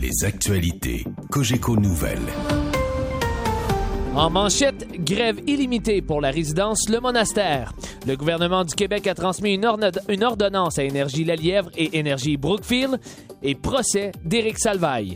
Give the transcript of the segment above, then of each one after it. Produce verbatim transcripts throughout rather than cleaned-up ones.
Les actualités Cogeco Nouvelles. En manchette, grève illimitée pour la résidence Le Monastère. Le gouvernement du Québec a transmis une, ordonna- une ordonnance à Énergie Lalièvre et Énergie Brookfield et procès d'Éric Salvaille.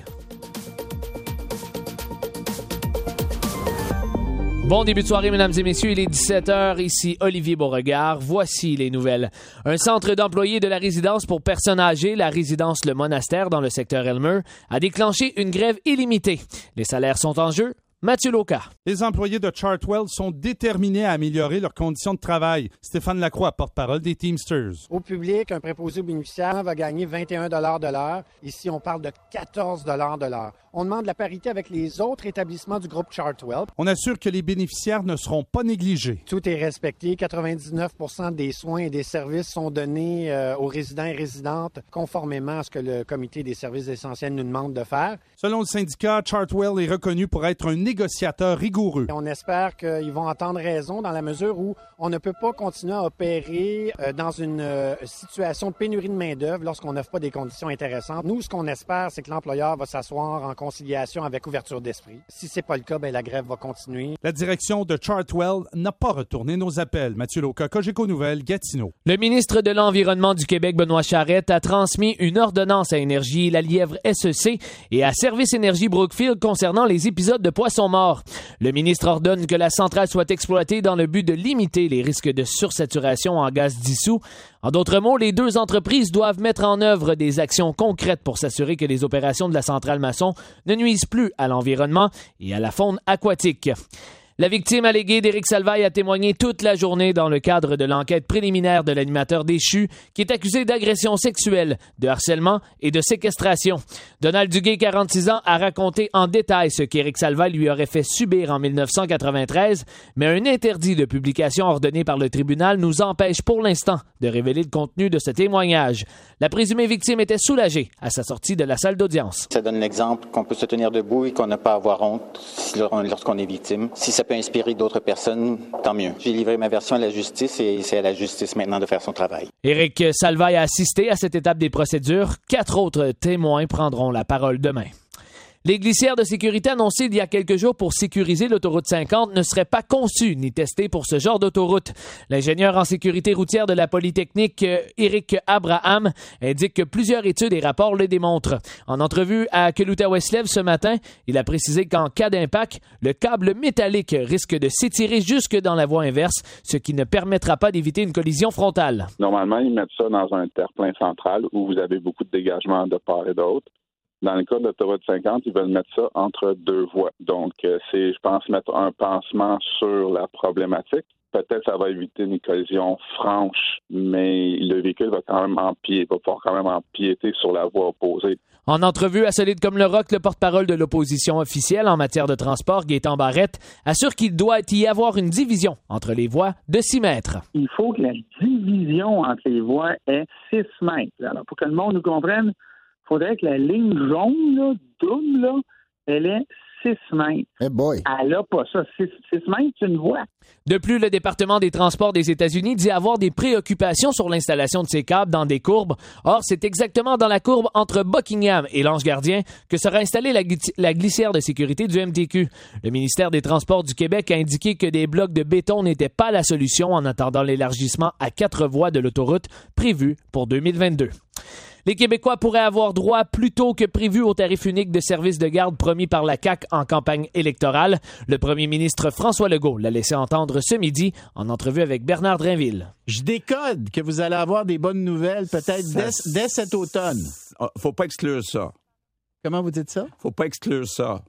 Bon début de soirée, mesdames et messieurs. Il est dix-sept heures. Ici Olivier Beauregard. Voici les nouvelles. Un centre d'employés de la résidence pour personnes âgées, la résidence Le Monastère dans le secteur Elmer, a déclenché une grève illimitée. Les salaires sont en jeu. Mathieu Loca. Les employés de Chartwell sont déterminés à améliorer leurs conditions de travail. Stéphane Lacroix, porte-parole des Teamsters. Au public, un préposé aux bénéficiaires va gagner vingt et un dollars de l'heure. Ici, on parle de quatorze dollars de l'heure. On demande la parité avec les autres établissements du groupe Chartwell. On assure que les bénéficiaires ne seront pas négligés. Tout est respecté. quatre-vingt-dix-neuf pour cent des soins et des services sont donnés euh, aux résidents et résidentes conformément à ce que le Comité des services essentiels nous demande de faire. Selon le syndicat, Chartwell est reconnu pour être un négociateur rigoureux. On espère qu'ils vont entendre raison dans la mesure où on ne peut pas continuer à opérer euh, dans une euh, situation de pénurie de main-d'œuvre lorsqu'on n'offre pas des conditions intéressantes. Nous, ce qu'on espère, c'est que l'employeur va s'asseoir en conciliation avec ouverture d'esprit. Si c'est pas le cas, bien, la grève va continuer. La direction de Chartwell n'a pas retourné nos appels. Mathieu Loca, Cogeco Nouvelles, Gatineau. Le ministre de l'Environnement du Québec, Benoît Charette, a transmis une ordonnance à Énergie Lalièvre S E C et à Service Énergie Brookfield concernant les épisodes de poissons morts. Le ministre ordonne que la centrale soit exploitée dans le but de limiter les risques de sursaturation en gaz dissous. En d'autres mots, les deux entreprises doivent mettre en œuvre des actions concrètes pour s'assurer que les opérations de la centrale Masson ne nuisent plus à l'environnement et à la faune aquatique. La victime alléguée d'Éric Salvaille a témoigné toute la journée dans le cadre de l'enquête préliminaire de l'animateur déchu qui est accusé d'agression sexuelle, de harcèlement et de séquestration. Donald Duguay, quarante-six ans, a raconté en détail ce qu'Éric Salvaille lui aurait fait subir en dix-neuf cent quatre-vingt-treize, mais un interdit de publication ordonné par le tribunal nous empêche pour l'instant de révéler le contenu de ce témoignage. La présumée victime était soulagée à sa sortie de la salle d'audience. Ça donne l'exemple qu'on peut se tenir debout et qu'on n'a pas à avoir honte lorsqu'on est victime. Si ça peut inspirer d'autres personnes, tant mieux. J'ai livré ma version à la justice et c'est à la justice maintenant de faire son travail. Éric Salvaille a assisté à cette étape des procédures. Quatre autres témoins prendront la parole demain. Les glissières de sécurité annoncées il y a quelques jours pour sécuriser l'autoroute cinquante ne seraient pas conçues ni testées pour ce genre d'autoroute. L'ingénieur en sécurité routière de la Polytechnique, Éric Abraham, indique que plusieurs études et rapports le démontrent. En entrevue à Keluta-Westlev ce matin, il a précisé qu'en cas d'impact, le câble métallique risque de s'étirer jusque dans la voie inverse, ce qui ne permettra pas d'éviter une collision frontale. Normalement, ils mettent ça dans un terre-plein central où vous avez beaucoup de dégagement de part et d'autre. Dans le cas de l'autoroute cinquante, ils veulent mettre ça entre deux voies. Donc, euh, c'est, je pense, mettre un pansement sur la problématique. Peut-être que ça va éviter une collision franche, mais le véhicule va quand même empiéter, va pouvoir quand même empiéter sur la voie opposée. En entrevue à Solide comme le roc, le porte-parole de l'opposition officielle en matière de transport, Gaétan Barrette, assure qu'il doit y avoir une division entre les voies de six mètres. Il faut que la division entre les voies ait six mètres. Alors, pour que le monde nous comprenne, il faudrait que la ligne jaune, là, double, là, elle est six mètres. Hey boy. Elle n'a pas ça. six mètres, c'est une voie. De plus, le département des transports des États-Unis dit avoir des préoccupations sur l'installation de ces câbles dans des courbes. Or, c'est exactement dans la courbe entre Buckingham et l'Ange Gardien que sera installée la, gl- la glissière de sécurité du M T Q. Le ministère des Transports du Québec a indiqué que des blocs de béton n'étaient pas la solution en attendant l'élargissement à quatre voies de l'autoroute prévu pour deux mille vingt-deux. Les Québécois pourraient avoir droit plus tôt que prévu au tarif unique de service de garde promis par la C A Q en campagne électorale. Le premier ministre François Legault l'a laissé entendre ce midi en entrevue avec Bernard Drainville. Je décode que vous allez avoir des bonnes nouvelles peut-être dès, dès cet automne. Faut pas exclure ça. Comment vous dites ça? Faut pas exclure ça.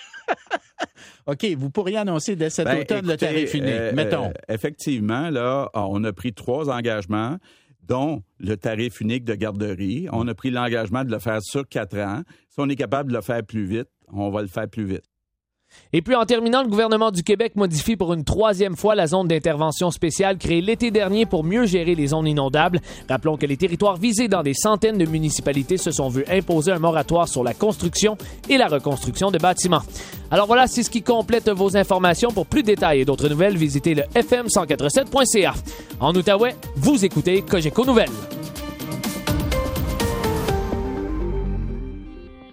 OK, vous pourriez annoncer dès cet ben, automne écoutez, le tarif unique, euh, mettons. Euh, effectivement, là, on a pris trois engagements, dont le tarif unique de garderie. On a pris l'engagement de le faire sur quatre ans. Si on est capable de le faire plus vite, on va le faire plus vite. Et puis, en terminant, le gouvernement du Québec modifie pour une troisième fois la zone d'intervention spéciale créée l'été dernier pour mieux gérer les zones inondables. Rappelons que les territoires visés dans des centaines de municipalités se sont vus imposer un moratoire sur la construction et la reconstruction de bâtiments. Alors voilà, c'est ce qui complète vos informations. Pour plus de détails et d'autres nouvelles, visitez le F M cent quatre-vingt-sept point C A. En Outaouais, vous écoutez Cogeco Nouvelles.